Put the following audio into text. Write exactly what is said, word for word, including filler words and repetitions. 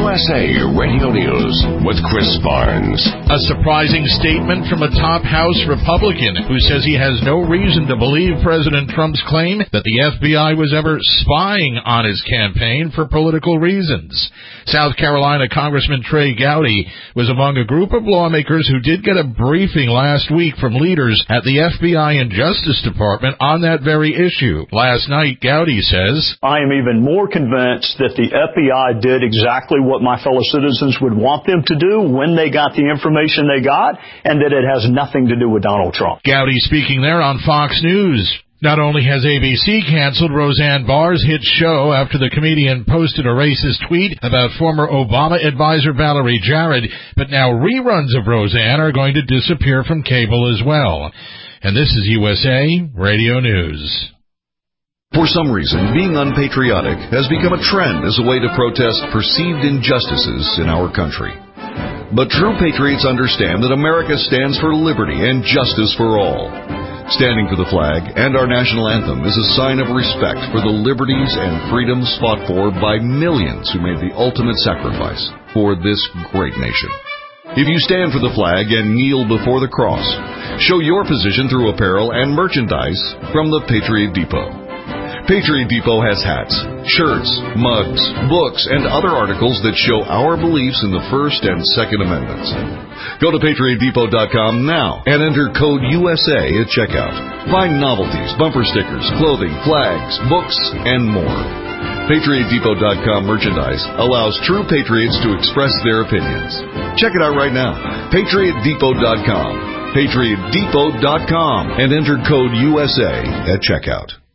S A Radio News with Chris Barnes. A surprising statement from a top House Republican who says he has no reason to believe President Trump's claim that the F B I was ever spying on his campaign for political reasons. South Carolina Congressman Trey Gowdy was among a group of lawmakers who did get a briefing last week from leaders at the F B I and Justice Department on that very issue. Last night, Gowdy says, I am even more convinced that the F B I did exactly what my fellow citizens would want them to do when they got the information they got, and that it has nothing to do with Donald Trump. Gowdy speaking there on Fox News. Not only has A B C canceled Roseanne Barr's hit show after the comedian posted a racist tweet about former Obama advisor Valerie Jarrett, but now reruns of Roseanne are going to disappear from cable as well. And this is U S A Radio News. For some reason, being unpatriotic has become a trend as a way to protest perceived injustices in our country. But true patriots understand that America stands for liberty and justice for all. Standing for the flag and our national anthem is a sign of respect for the liberties and freedoms fought for by millions who made the ultimate sacrifice for this great nation. If you stand for the flag and kneel before the cross, show your position through apparel and merchandise from the Patriot Depot. Patriot Depot has hats, shirts, mugs, books, and other articles that show our beliefs in the First and Second Amendments. Go to patriot depot dot com now and enter code U S A at checkout. Find novelties, bumper stickers, clothing, flags, books, and more. patriot depot dot com merchandise allows true patriots to express their opinions. Check it out right now. patriot depot dot com. patriot depot dot com and enter code U S A at checkout.